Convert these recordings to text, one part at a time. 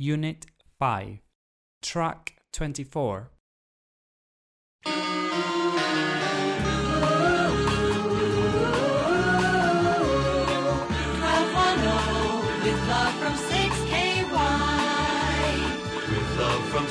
Unit 5, Track 24. With love from 6KY. With love from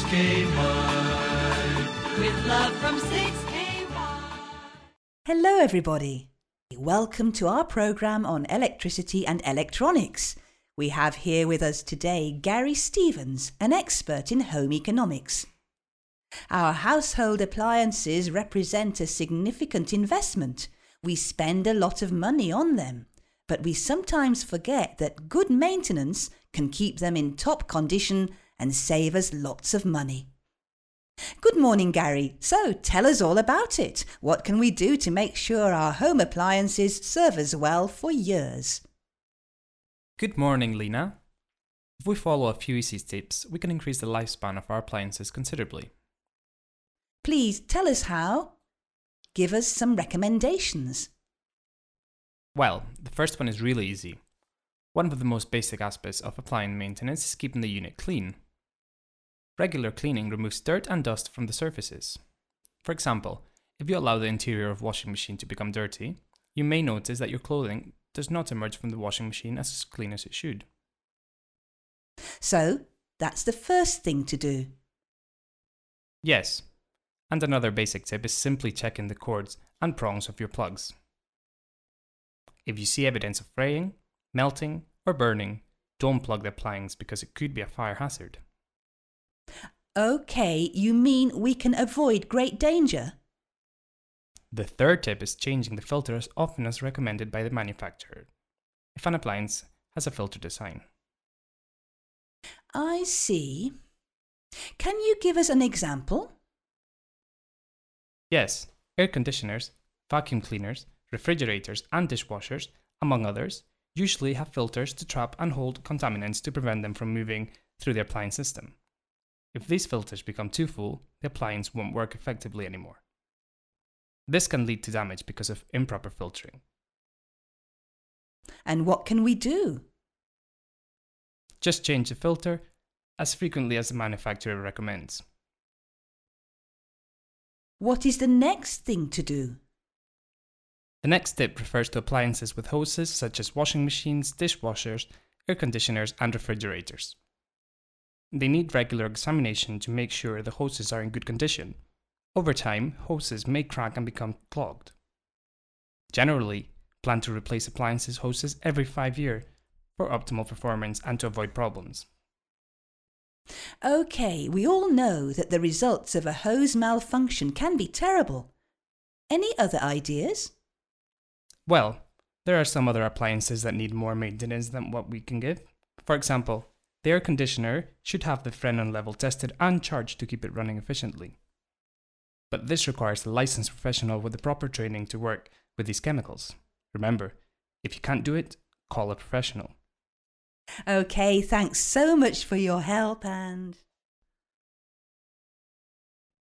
6KY. With love from 6KY. Hello everybody. Welcome to our programme on electricity and electronics. We have here with us today Gary Stevens, an expert in home economics. Our household appliances represent a significant investment. We spend a lot of money on them, but we sometimes forget that good maintenance can keep them in top condition and save us lots of money. Good morning, Gary. So tell us all about it. What can we do to make sure our home appliances serve us well for years? Good morning, Lena. If we follow a few easy tips, we can increase the lifespan of our appliances considerably. Please tell us how. Give us some recommendations. Well, the first one is really easy. One of the most basic aspects of appliance maintenance is keeping the unit clean. Regular cleaning removes dirt and dust from the surfaces. For example, if you allow the interior of a washing machine to become dirty, you may notice that your clothing does not emerge from the washing machine as clean as it should. So, that's the first thing to do. Yes, and another basic tip is simply checking the cords and prongs of your plugs. If you see evidence of fraying, melting, or burning, don't plug the appliance because it could be a fire hazard. Okay, you mean we can avoid great danger? The third tip is changing the filter as often as recommended by the manufacturer, if an appliance has a filter design. I see. Can you give us an example? Yes, air conditioners, vacuum cleaners, refrigerators and dishwashers, among others, usually have filters to trap and hold contaminants to prevent them from moving through the appliance system. If these filters become too full, the appliance won't work effectively anymore. This can lead to damage because of improper filtering. And what can we do? Just change the filter as frequently as the manufacturer recommends. What is the next thing to do? The next tip refers to appliances with hoses such as washing machines, dishwashers, air conditioners, and refrigerators. They need regular examination to make sure the hoses are in good condition. Over time, hoses may crack and become clogged. Generally, plan to replace appliances hoses every 5 years for optimal performance and to avoid problems. Okay, we all know that the results of a hose malfunction can be terrible. Any other ideas? Well, there are some other appliances that need more maintenance than what we can give. For example, the air conditioner should have the Fresnel level tested and charged to keep it running efficiently. But this requires a licensed professional with the proper training to work with these chemicals. Remember, if you can't do it, call a professional. Okay, thanks so much for your help and...